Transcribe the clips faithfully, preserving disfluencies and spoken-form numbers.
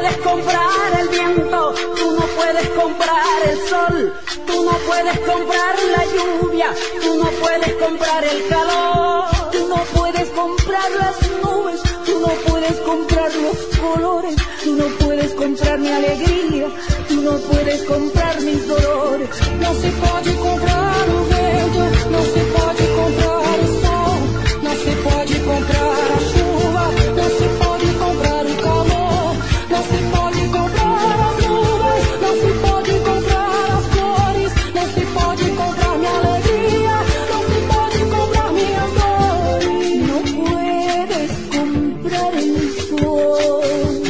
puedes comprar el viento, tú no puedes comprar el sol, tú no puedes comprar la lluvia, tú no puedes comprar el calor, tú no puedes comprar las nubes, tú no puedes comprar los colores, tú no puedes comprar mi alegría, tú no puedes comprar mis dolores. No se puede comprar o vento, não se pode comprar o sol, não se pode comprar a chuva, não se pode comprar o calor, não se pode comprar as nuvens, não se pode comprar as cores, não se pode comprar minha alegria, não se pode comprar minhas dores. Não puedes comprar el sol.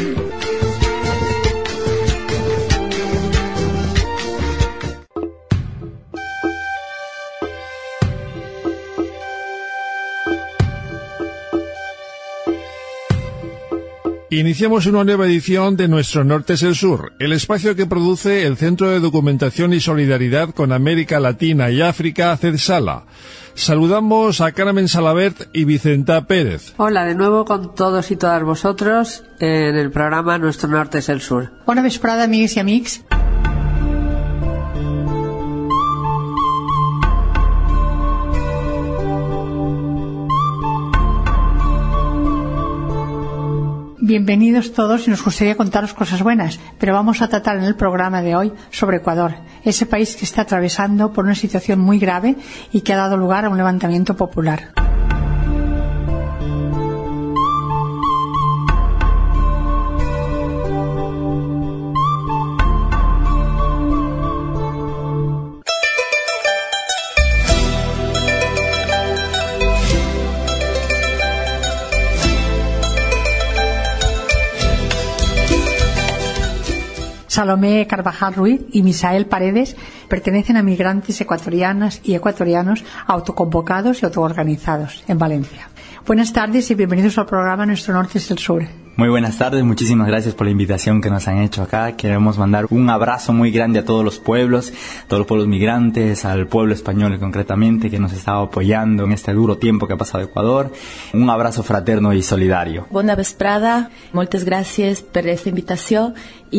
Iniciamos una nueva edición de Nuestro Norte es el Sur, el espacio que produce el Centro de Documentación y Solidaridad con América Latina y África, CEDSALA. Saludamos a Carmen Salabert y Vicenta Pérez. Hola de nuevo con todos y todas vosotros en el programa Nuestro Norte es el Sur. Bona vesprada, amigues i amics. Bienvenidos todos y nos gustaría contaros cosas buenas, pero vamos a tratar en el programa de hoy sobre Ecuador, ese país que está atravesando por una situación muy grave y que ha dado lugar a un levantamiento popular. Salomé Carvajal Ruiz y Misael Paredes pertenecen a migrantes ecuatorianas y ecuatorianos autoconvocados y autoorganizados en Valencia. Buenas tardes y bienvenidos al programa Nuestro Norte es el Sur. Muy buenas tardes, muchísimas gracias por la invitación que nos han hecho acá. Queremos mandar un abrazo muy grande a todos los pueblos, a todos los pueblos migrantes, al pueblo español concretamente que nos está apoyando en este duro tiempo que ha pasado Ecuador. Un abrazo fraterno y solidario. Bona vesprada, moltes gràcies per esta invitación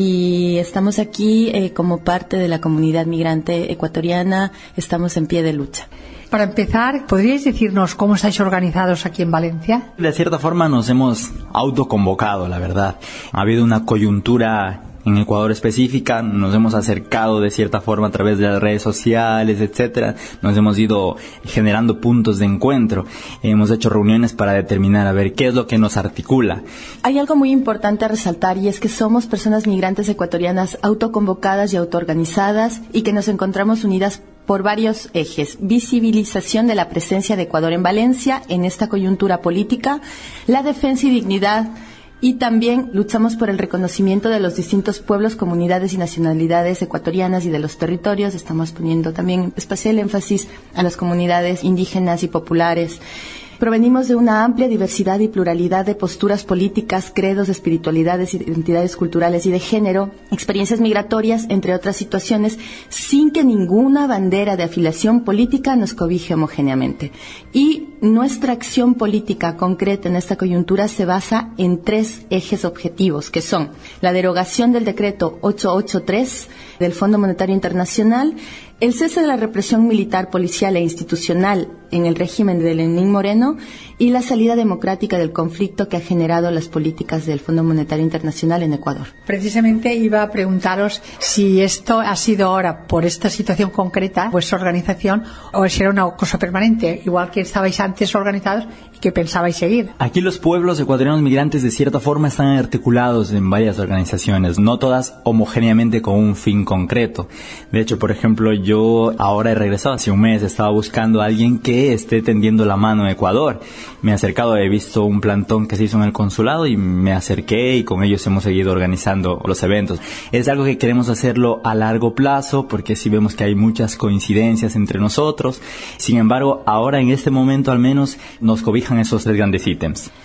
y estamos aquí eh, como parte de la comunidad migrante ecuatoriana, estamos en pie de lucha. Para empezar, ¿podríais decirnos cómo estáis organizados aquí en Valencia? De cierta forma nos hemos autoconvocado, la verdad. Ha habido una coyuntura en Ecuador específica, nos hemos acercado de cierta forma a través de las redes sociales, etcétera. Nos hemos ido generando puntos de encuentro. Hemos hecho reuniones para determinar a ver qué es lo que nos articula. Hay algo muy importante a resaltar y es que somos personas migrantes ecuatorianas autoconvocadas y autoorganizadas y que nos encontramos unidas por varios ejes: visibilización de la presencia de Ecuador en Valencia en esta coyuntura política, la defensa y dignidad, y también luchamos por el reconocimiento de los distintos pueblos, comunidades y nacionalidades ecuatorianas y de los territorios. Estamos poniendo también especial énfasis a las comunidades indígenas y populares. Provenimos de una amplia diversidad y pluralidad de posturas políticas, credos, espiritualidades, identidades culturales y de género, experiencias migratorias, entre otras situaciones, sin que ninguna bandera de afiliación política nos cobije homogéneamente. Y nuestra acción política concreta en esta coyuntura se basa en tres ejes objetivos, que son la derogación del decreto ochocientos ochenta y tres del Fondo Monetario Internacional, el cese de la represión militar, policial e institucional en el régimen de Lenín Moreno y la salida democrática del conflicto que ha generado las políticas del Fondo Monetario Internacional en Ecuador. Precisamente iba a preguntaros si esto ha sido ahora por esta situación concreta, vuestra organización, o si era una cosa permanente, igual que estabais antes organizados y que pensabais seguir. Aquí los pueblos ecuatorianos migrantes de cierta forma están articulados en varias organizaciones, no todas homogéneamente con un fin concreto. De hecho, por ejemplo, yo ahora he regresado hace un mes, estaba buscando a alguien que esté tendiendo la mano a Ecuador. Me he acercado, he visto un plantón que se hizo en el consulado y me acerqué y con ellos hemos seguido organizando los eventos. Es algo que queremos hacerlo a largo plazo porque sí vemos que hay muchas coincidencias entre nosotros. Sin embargo, ahora en este momento al menos nos cobijan esos tres grandes ítems.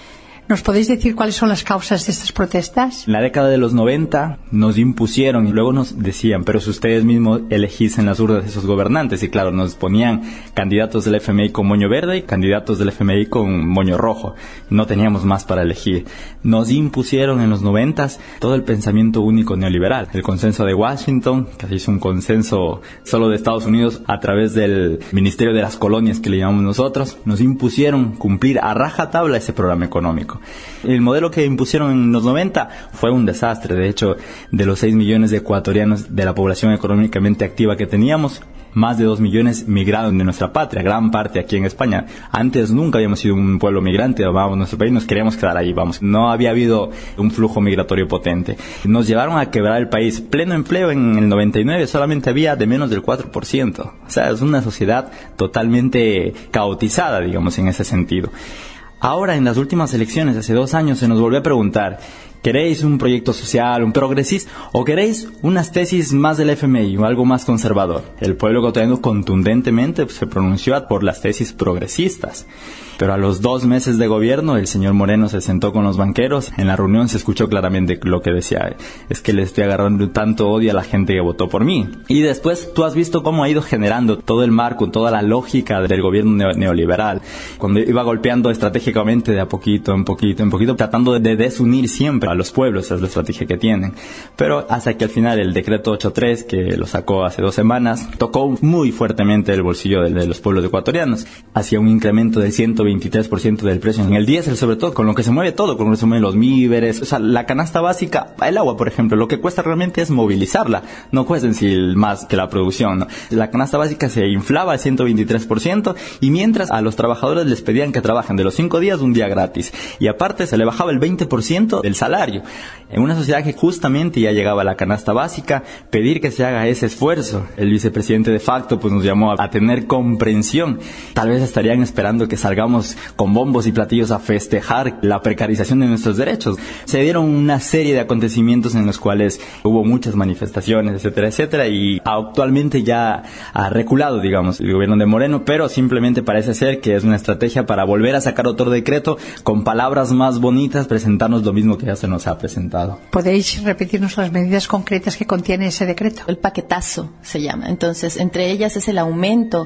¿Nos podéis decir cuáles son las causas de estas protestas? En la década de los noventa nos impusieron y luego nos decían, pero si ustedes mismos elegís en las urnas esos gobernantes, y claro, nos ponían candidatos del F M I con moño verde y candidatos del F M I con moño rojo. No teníamos más para elegir. Nos impusieron en los noventas todo el pensamiento único neoliberal. El consenso de Washington, que es un consenso solo de Estados Unidos a través del Ministerio de las Colonias, que le llamamos nosotros, nos impusieron cumplir a rajatabla ese programa económico. El modelo que impusieron en los noventa fue un desastre. De hecho, de los seis millones de ecuatorianos de la población económicamente activa que teníamos, más de dos millones migraron de nuestra patria, gran parte aquí en España. Antes nunca habíamos sido un pueblo migrante, amábamos nuestro país, nos queríamos quedar ahí, vamos. No había habido un flujo migratorio potente. Nos llevaron a quebrar el país. Pleno empleo en el noventa y nueve solamente había de menos del cuatro por ciento. O sea, es una sociedad totalmente caotizada, digamos, en ese sentido. Ahora, en las últimas elecciones, hace dos años, se nos volvió a preguntar, ¿queréis un proyecto social, un progresista, o queréis unas tesis más del F M I o algo más conservador? El pueblo ecuatoriano contundentemente se pronunció por las tesis progresistas. Pero a los dos meses de gobierno, el señor Moreno se sentó con los banqueros. En la reunión se escuchó claramente lo que decía, es que le estoy agarrando tanto odio a la gente que votó por mí. Y después tú has visto cómo ha ido generando todo el marco, toda la lógica del gobierno neo- neoliberal. Cuando iba golpeando estratégicamente de a poquito, en poquito, en poquito, tratando de desunir siempre a los pueblos, esa es la estrategia que tienen. Pero hasta que al final el decreto ochenta y tres, que lo sacó hace dos semanas, tocó muy fuertemente el bolsillo de, de los pueblos ecuatorianos. Hacía un incremento del ciento veintitrés por ciento del precio en el diésel, sobre todo, con lo que se mueve todo, con lo que se mueven los víveres, o sea, la canasta básica, el agua, por ejemplo, lo que cuesta realmente es movilizarla, no cuesta en sí más que la producción, ¿no? La canasta básica se inflaba al ciento veintitrés por ciento y mientras a los trabajadores les pedían que trabajen de los cinco días, un día gratis, y aparte se le bajaba el veinte por ciento del salario. En una sociedad que justamente ya llegaba a la canasta básica, pedir que se haga ese esfuerzo, el vicepresidente de facto pues nos llamó a, a tener comprensión. Tal vez estarían esperando que salgamos con bombos y platillos a festejar la precarización de nuestros derechos. Se dieron una serie de acontecimientos en los cuales hubo muchas manifestaciones, etcétera, etcétera, y actualmente ya ha reculado, digamos, el gobierno de Moreno, pero simplemente parece ser que es una estrategia para volver a sacar otro decreto con palabras más bonitas, presentarnos lo mismo que ya se nos ha presentado. ¿Podéis repetirnos las medidas concretas que contiene ese decreto? El paquetazo se llama. Entonces, entre ellas es el aumento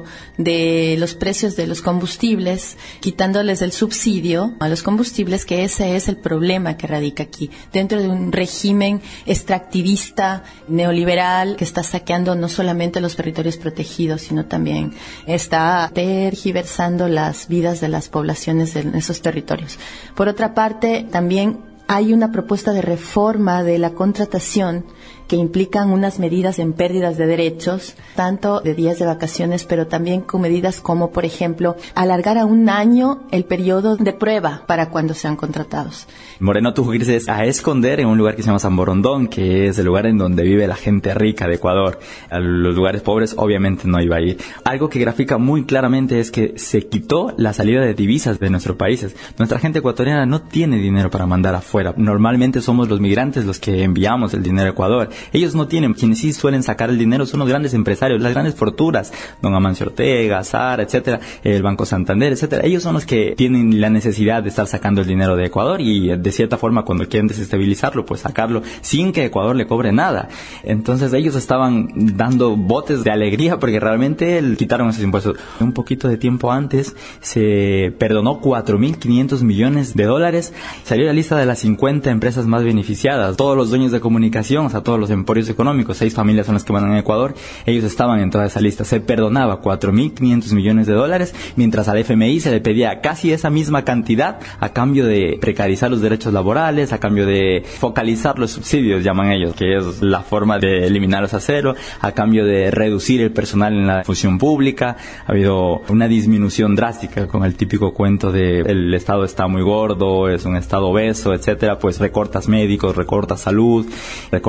de los precios de los combustibles, quitándoles el subsidio a los combustibles, que ese es el problema que radica aquí, dentro de un régimen extractivista, neoliberal, que está saqueando no solamente los territorios protegidos, sino también está tergiversando las vidas de las poblaciones de esos territorios. Por otra parte, también hay una propuesta de reforma de la contratación que implican unas medidas en pérdidas de derechos, tanto de días de vacaciones, pero también con medidas como, por ejemplo, alargar a un año el periodo de prueba para cuando sean contratados. Moreno tuvo que irse a esconder en un lugar que se llama San Borondón, que es el lugar en donde vive la gente rica de Ecuador. A los lugares pobres obviamente no iba a ir. Algo que grafica muy claramente es que se quitó la salida de divisas de nuestros países. Nuestra gente ecuatoriana no tiene dinero para mandar afuera. Normalmente somos los migrantes los que enviamos el dinero a Ecuador. Ellos no tienen. Quienes sí suelen sacar el dinero son los grandes empresarios, las grandes fortunas, don Amancio Ortega, Sara, etcétera, el Banco Santander, etcétera. Ellos son los que tienen la necesidad de estar sacando el dinero de Ecuador y de cierta forma cuando quieren desestabilizarlo, pues sacarlo sin que Ecuador le cobre nada. Entonces ellos estaban dando botes de alegría porque realmente el, quitaron esos impuestos. Un poquito de tiempo antes se perdonó cuatro mil quinientos millones de dólares. Salió la lista de las cincuenta empresas más beneficiadas. Todos los dueños de comunicación, o sea, todos los emporios económicos, seis familias son las que van en Ecuador, ellos estaban en toda esa lista. Se perdonaba cuatro mil quinientos millones de dólares, mientras al F M I se le pedía casi esa misma cantidad a cambio de precarizar los derechos laborales, a cambio de focalizar los subsidios, llaman ellos, que es la forma de eliminarlos a cero, a cambio de reducir el personal en la función pública. Ha habido una disminución drástica con el típico cuento de el Estado está muy gordo, es un Estado obeso, etcétera, pues recortas médicos, recortas salud, recortas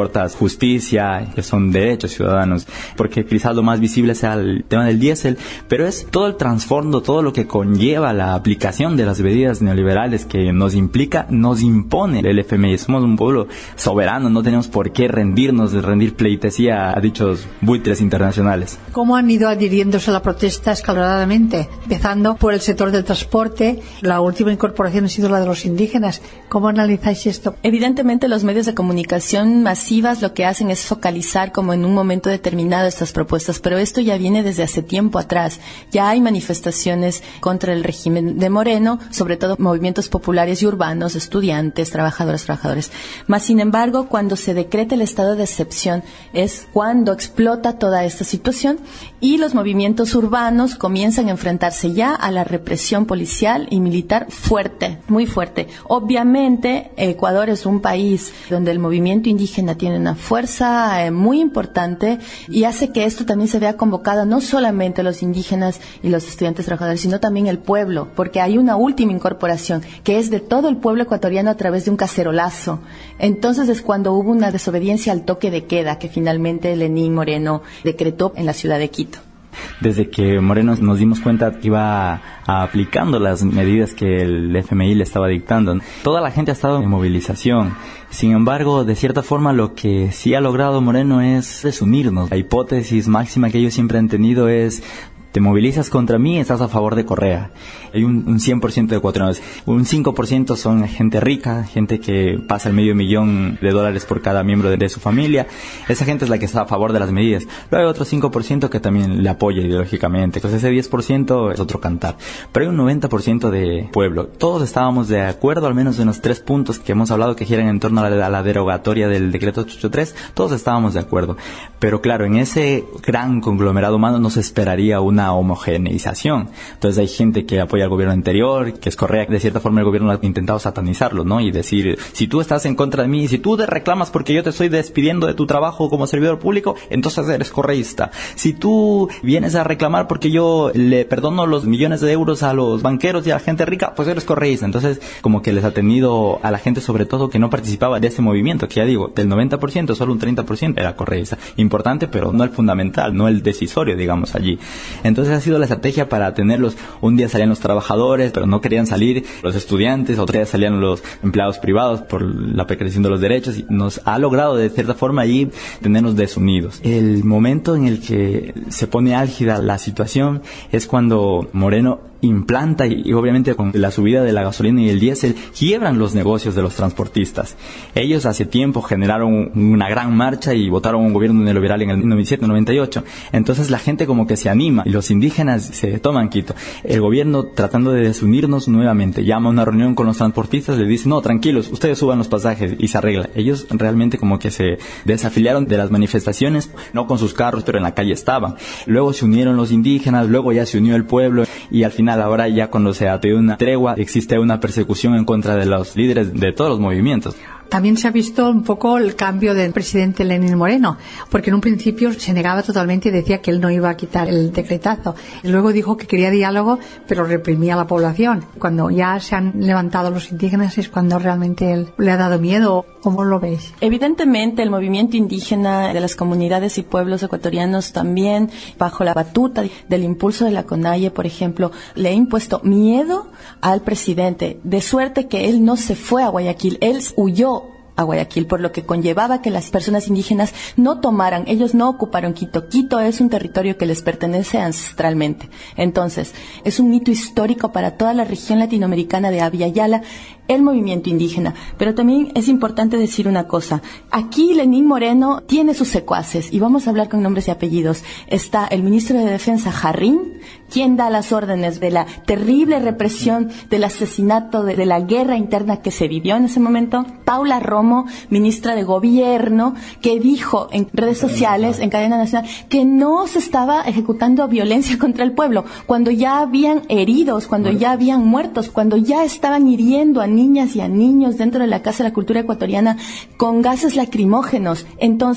justicia, que son derechos ciudadanos, porque quizás lo más visible sea el tema del diésel, pero es todo el trasfondo, todo lo que conlleva la aplicación de las medidas neoliberales que nos implica, nos impone el F M I. Somos un pueblo soberano, no tenemos por qué rendirnos, de rendir pleitesía a dichos buitres internacionales. ¿Cómo han ido adhiriéndose a la protesta escaloradamente? Empezando por el sector del transporte, la última incorporación ha sido la de los indígenas. ¿Cómo analizáis esto? Evidentemente los medios de comunicación masivas lo que hacen es focalizar como en un momento determinado estas propuestas, pero esto ya viene desde hace tiempo atrás. Ya hay manifestaciones contra el régimen de Moreno, sobre todo movimientos populares y urbanos, estudiantes, trabajadoras, trabajadores. Mas, sin embargo, cuando se decreta el estado de excepción es cuando explota toda esta situación y los movimientos urbanos comienzan a enfrentarse ya a la represión policial y militar fuerte, muy fuerte. Obviamente, Ecuador es un país donde el movimiento indígena tiene una fuerza eh, muy importante y hace que esto también se vea convocado no solamente a los indígenas y los estudiantes trabajadores, sino también el pueblo, porque hay una última incorporación que es de todo el pueblo ecuatoriano a través de un cacerolazo. Entonces es cuando hubo una desobediencia al toque de queda que finalmente Lenín Moreno decretó en la ciudad de Quito. Desde que Moreno nos dimos cuenta que iba a, aplicando las medidas que el F M I le estaba dictando, toda la gente ha estado en movilización. Sin embargo, de cierta forma, lo que sí ha logrado Moreno es desunirnos. La hipótesis máxima que ellos siempre han tenido es: te movilizas contra mí, estás a favor de Correa. Hay un, un cien por ciento de ecuatorianos. Un cinco por ciento son gente rica, gente que pasa el medio millón de dólares por cada miembro de, de su familia. Esa gente es la que está a favor de las medidas. Luego hay otro cinco por ciento que también le apoya ideológicamente. Entonces ese diez por ciento es otro cantar. Pero hay un noventa por ciento de pueblo. Todos estábamos de acuerdo, al menos en los tres puntos que hemos hablado que giran en torno a la, a la derogatoria del decreto ochocientos ochenta y tres. Todos estábamos de acuerdo. Pero claro, en ese gran conglomerado humano no se esperaría una homogeneización. Entonces hay gente que apoya al gobierno anterior, que es Correa. De cierta forma el gobierno ha intentado satanizarlo, ¿no? Y decir, si tú estás en contra de mí, si tú te reclamas porque yo te estoy despidiendo de tu trabajo como servidor público, entonces eres correísta. Si tú vienes a reclamar porque yo le perdono los millones de euros a los banqueros y a la gente rica, pues eres correísta. Entonces como que les ha tenido a la gente, sobre todo que no participaba de ese movimiento, que ya digo, del noventa por ciento solo un treinta por ciento era correísta. Importante, pero no el fundamental, no el decisorio, digamos, allí. Entonces ha sido la estrategia para tenerlos. Un día salían los trabajadores, pero no querían salir los estudiantes, otro día salían los empleados privados por la precarización de los derechos, y nos ha logrado de cierta forma allí tenernos desunidos. El momento en el que se pone álgida la situación es cuando Moreno implanta y, y obviamente con la subida de la gasolina y el diésel quiebran los negocios de los transportistas. Ellos hace tiempo generaron una gran marcha y votaron un gobierno neoliberal en el noventa y siete noventa y ocho. Entonces la gente como que se anima y los indígenas se toman Quito. El gobierno, tratando de desunirnos nuevamente, llama a una reunión con los transportistas, le dice: no, tranquilos, ustedes suban los pasajes, y se arregla. Ellos realmente como que se desafiliaron de las manifestaciones, no con sus carros, pero en la calle estaban. Luego se unieron los indígenas, luego ya se unió el pueblo, y al final ahora ya cuando se ha tenido una tregua, existe una persecución en contra de los líderes de todos los movimientos. También se ha visto un poco el cambio del presidente Lenín Moreno, porque en un principio se negaba totalmente y decía que él no iba a quitar el decretazo. Y luego dijo que quería diálogo, pero reprimía a la población. Cuando ya se han levantado los indígenas es cuando realmente él le ha dado miedo. ¿Cómo lo veis? Evidentemente el movimiento indígena de las comunidades y pueblos ecuatorianos también, bajo la batuta del impulso de la CONAIE, por ejemplo, le ha impuesto miedo al presidente, de suerte que él no se fue a Guayaquil, él huyó a Guayaquil, por lo que conllevaba que las personas indígenas no tomaran, ellos no ocuparon Quito. Quito es un territorio que les pertenece ancestralmente. Entonces, es un hito histórico para toda la región latinoamericana de Abya Yala, el movimiento indígena. Pero también es importante decir una cosa. Aquí Lenín Moreno tiene sus secuaces, y vamos a hablar con nombres y apellidos. Está el ministro de Defensa, Jarrín, quien da las órdenes de la terrible represión, del asesinato, de, de la guerra interna que se vivió en ese momento. Paula Romo, ministra de Gobierno, que dijo en redes sociales, en cadena nacional, que no se estaba ejecutando violencia contra el pueblo, cuando ya habían heridos, cuando ya habían muertos, cuando ya estaban hiriendo a niñas y a niños dentro de la Casa de la Cultura Ecuatoriana con gases lacrimógenos. Entonces,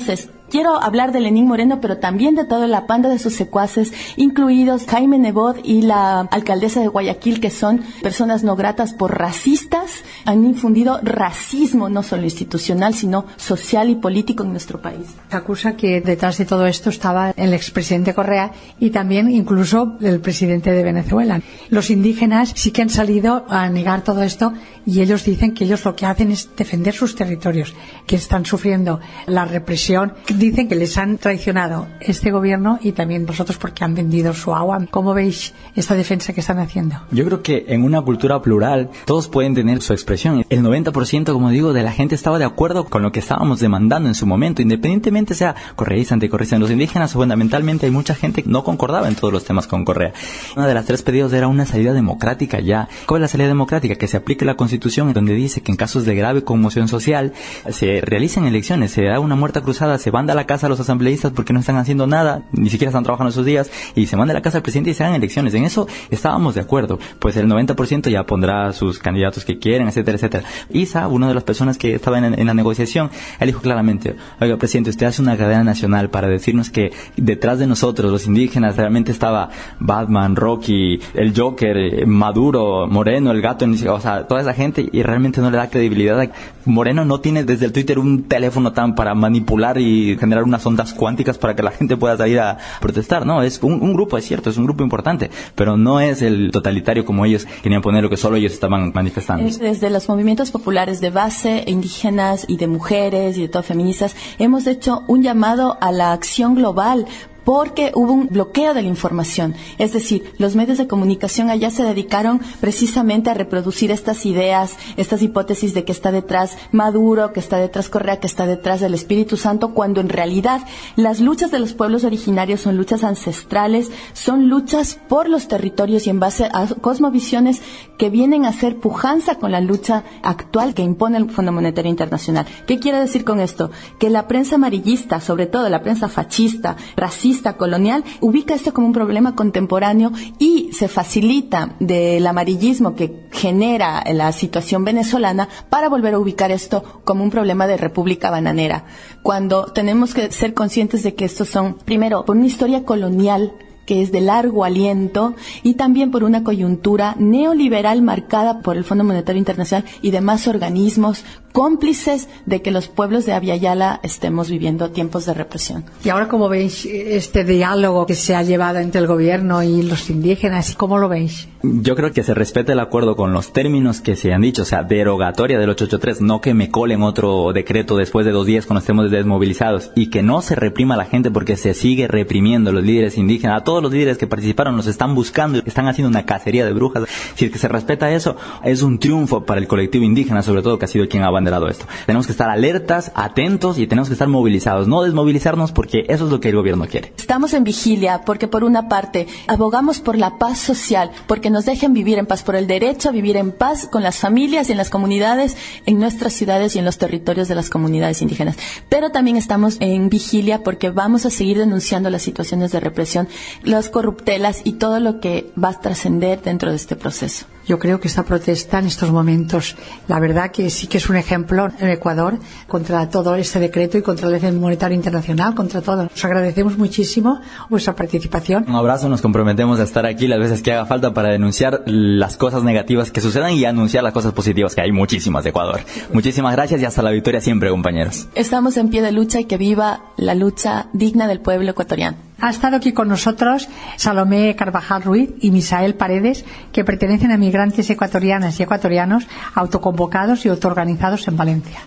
Quiero hablar de Lenín Moreno, pero también de toda la panda de sus secuaces, incluidos Jaime Nebot y la alcaldesa de Guayaquil, que son personas no gratas por racistas. Han infundido racismo, no solo institucional, sino social y político en nuestro país. Se acusa que detrás de todo esto estaba el expresidente Correa y también incluso el presidente de Venezuela. Los indígenas sí que han salido a negar todo esto y ellos dicen que ellos lo que hacen es defender sus territorios, que están sufriendo la represión. Dicen que les han traicionado este gobierno y también vosotros porque han vendido su agua. ¿Cómo veis esta defensa que están haciendo? Yo creo que en una cultura plural todos pueden tener su expresión. El noventa por ciento, como digo, de la gente estaba de acuerdo con lo que estábamos demandando en su momento, independientemente sea correísta, anticorreísta. En los indígenas, fundamentalmente, hay mucha gente que no concordaba en todos los temas con Correa. Una de las tres pedidos era una salida democrática ya. ¿Cuál es la salida democrática? Que se aplique la Constitución, donde dice que en casos de grave conmoción social se realicen elecciones, se da una muerta cruzada, se manda a la casa a los asambleístas porque no están haciendo nada, ni siquiera están trabajando esos días, y se manda a la casa al presidente y se hagan elecciones. En eso estábamos de acuerdo. Pues el noventa por ciento ya pondrá sus candidatos que quieren, etcétera, etcétera. Isa, una de las personas que estaba en, en la negociación, él dijo claramente: oiga, presidente, usted hace una cadena nacional para decirnos que detrás de nosotros, los indígenas, realmente estaba Batman, Rocky, el Joker, Maduro, Moreno, el gato, o sea, toda esa gente, y realmente no le da credibilidad. Moreno no tiene desde el Twitter un teléfono tan para manipular y generar unas ondas cuánticas para que la gente pueda salir a protestar. No, es un, un grupo, es cierto, es un grupo importante, pero no es el totalitario como ellos querían poner, lo que solo ellos estaban manifestando. Desde los movimientos populares de base, indígenas y de mujeres y de todas feministas, hemos hecho un llamado a la acción global, porque hubo un bloqueo de la información. Es decir, los medios de comunicación allá se dedicaron precisamente a reproducir estas ideas, estas hipótesis de que está detrás Maduro, que está detrás Correa, que está detrás del Espíritu Santo, cuando en realidad las luchas de los pueblos originarios son luchas ancestrales, son luchas por los territorios y en base a cosmovisiones que vienen a hacer pujanza con la lucha actual que impone el Fondo Monetario Internacional. ¿Qué quiere decir con esto? Que la prensa amarillista, sobre todo la prensa fascista, racista, colonial, ubica esto como un problema contemporáneo y se facilita del amarillismo que genera la situación venezolana para volver a ubicar esto como un problema de república bananera, cuando tenemos que ser conscientes de que estos son, primero, por una historia colonial que es de largo aliento, y también por una coyuntura neoliberal marcada por el Fondo Monetario Internacional y demás organismos cómplices de que los pueblos de Abya Yala estemos viviendo tiempos de represión. Y ahora, ¿cómo veis este diálogo que se ha llevado entre el gobierno y los indígenas? ¿Cómo lo veis? Yo creo que se respete el acuerdo con los términos que se han dicho, o sea, derogatoria del ochocientos ochenta y tres, no que me colen otro decreto después de dos días cuando estemos desmovilizados, y que no se reprima a la gente porque se sigue reprimiendo a los líderes indígenas, a todos los líderes que participaron, los están buscando, están haciendo una cacería de brujas. Si es que se respeta eso, es un triunfo para el colectivo indígena, sobre todo, que ha sido quien ha abanderado esto. Tenemos que estar alertas, atentos, y tenemos que estar movilizados, no desmovilizarnos, porque eso es lo que el gobierno quiere. Estamos en vigilia porque, por una parte, abogamos por la paz social, porque nos dejen vivir en paz, por el derecho a vivir en paz con las familias y en las comunidades, en nuestras ciudades y en los territorios de las comunidades indígenas. Pero también estamos en vigilia porque vamos a seguir denunciando las situaciones de represión, las corruptelas y todo lo que va a trascender dentro de este proceso. Yo creo que esta protesta en estos momentos, la verdad que sí que es un ejemplo en Ecuador contra todo este decreto y contra el Fondo Monetario Internacional, contra todo. Os agradecemos muchísimo vuestra participación. Un abrazo, nos comprometemos a estar aquí las veces que haga falta para denunciar las cosas negativas que sucedan y anunciar las cosas positivas, que hay muchísimas de Ecuador. Muchísimas gracias y hasta la victoria siempre, compañeros. Estamos en pie de lucha y que viva la lucha digna del pueblo ecuatoriano. Ha estado aquí con nosotros Salomé Carvajal Ruiz y Misael Paredes, que pertenecen a migrantes ecuatorianas y ecuatorianos autoconvocados y autoorganizados en Valencia.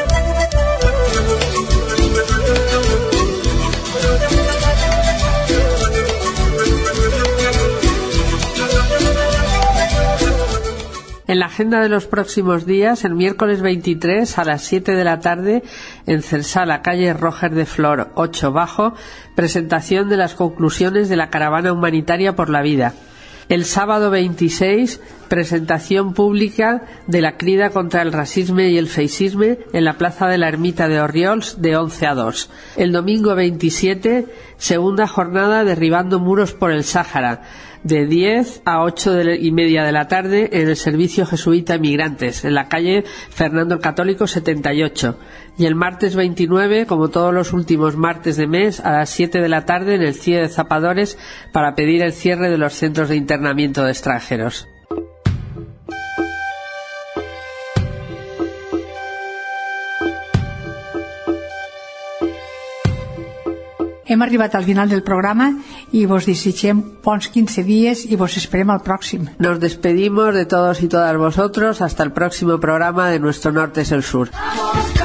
En la agenda de los próximos días, el miércoles veintitrés a las siete de la tarde, en Celsala, calle Roger de Flor, ocho bajo, presentación de las conclusiones de la Caravana Humanitaria por la Vida. El sábado veintiséis, presentación pública de la crida contra el racismo y el feixisme en la Plaza de la Ermita de Orriols de once a dos. El domingo veintisiete, segunda jornada Derribando muros por el Sáhara, de diez a ocho y media de la tarde en el Servicio Jesuita Migrantes, en la calle Fernando el Católico setenta y ocho. Y el martes veintinueve, como todos los últimos martes de mes, a las siete de la tarde en el C I E de Zapadores, para pedir el cierre de los centros de internamiento de extranjeros. Hem arribat al final del programa y vos desitgem bons quince días y vos esperem al próximo. Nos despedimos de todos y todas vosotros hasta el próximo programa de Nuestro Norte es el Sur.